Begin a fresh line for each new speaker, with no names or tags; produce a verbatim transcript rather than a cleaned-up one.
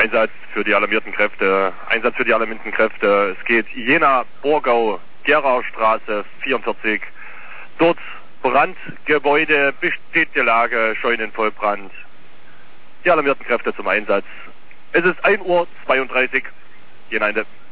Einsatz für die alarmierten Kräfte. Einsatz für die alarmierten Kräfte. Es geht Jena, Borgau, Geraustraße vierundvierzig. Dort Brandgebäude, besteht die Lage, Scheunenvollbrand. Die alarmierten Kräfte zum Einsatz. Es ist ein Uhr zweiunddreißig. Jena Ende.